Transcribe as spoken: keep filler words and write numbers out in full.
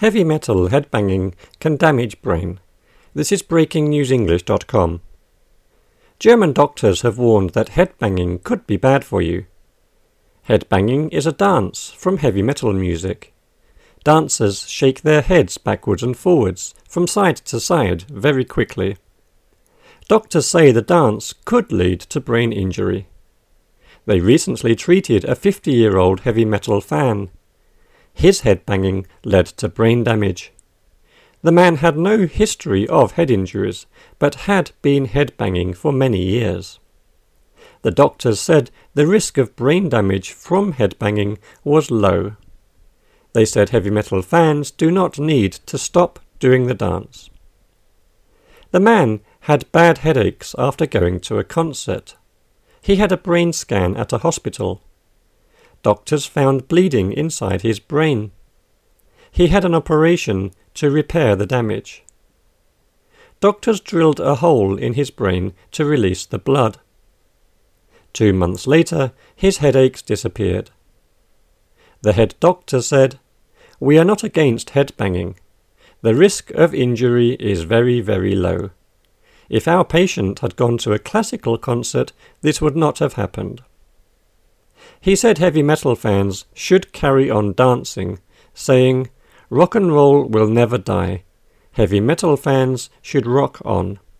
Heavy metal headbanging can damage brain. This is breaking news english dot com. German doctors have warned that headbanging could be bad for you. Headbanging is a dance from heavy metal music. Dancers shake their heads backwards and forwards, from side to side, very quickly. Doctors say the dance could lead to brain injury. They recently treated a fifty-year-old heavy metal fan. His headbanging led to brain damage. The man had no history of head injuries, but had been headbanging for many years. The doctors said the risk of brain damage from headbanging was low. They said heavy metal fans do not need to stop doing the dance. The man had bad headaches after going to a concert. He had a brain scan at a hospital. Doctors found bleeding inside his brain. He had an operation to repair the damage. Doctors drilled a hole in his brain to release the blood. Two months later, his headaches disappeared. The head doctor said, "We are not against headbanging. The risk of injury is very, very low. If our patient had gone to a classical concert, this would not have happened." He said heavy metal fans should carry on dancing, saying, "Rock and roll will never die. Heavy metal fans should rock on."